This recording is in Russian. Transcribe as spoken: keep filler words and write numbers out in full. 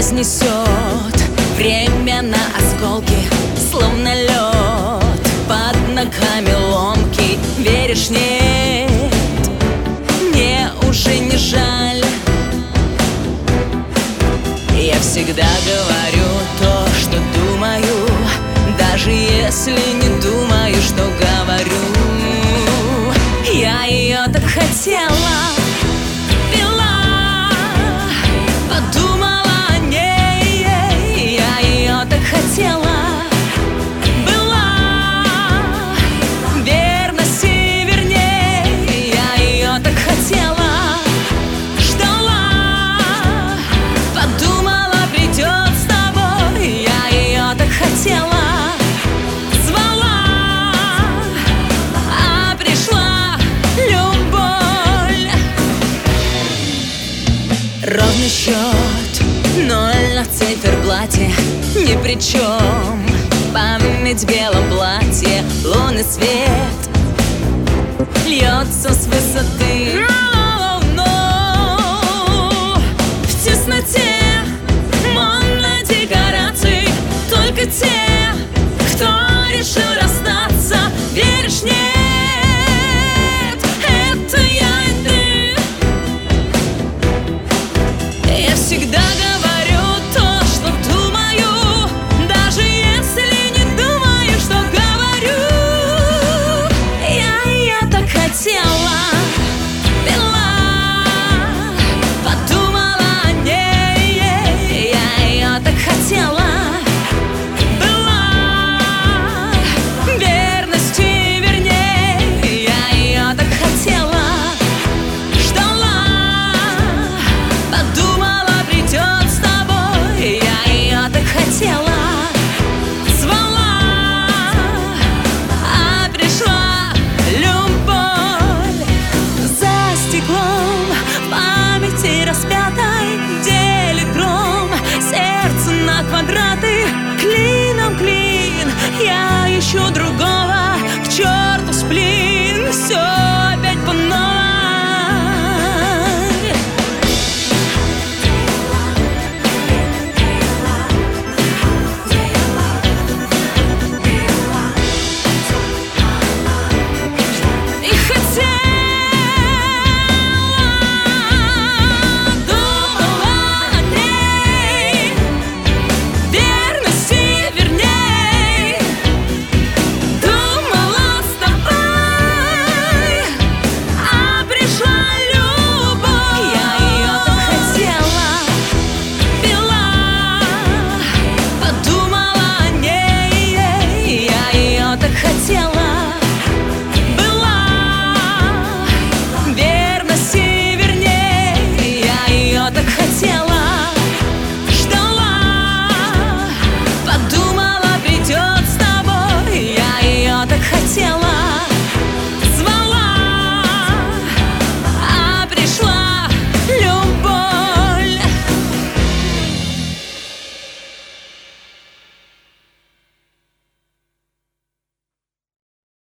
разнесет время на осколки, словно лед под ногами ломкий. Веришь, нет, мне уже не жаль. Я всегда говорю то, что думаю, даже если не думаю, что говорю. Я ее так хотела, пила, подумала о ней. Я ее так хотела, была верности верней. Я ее так хотела, ждала, подумала, придет с тобой. Я ее так хотела, ровный счет, ноль на циферблате, ни при чем. Память в белом платье, лунный свет льется с высоты. Но в тесноте монной декорации только те, кто решил расстаться.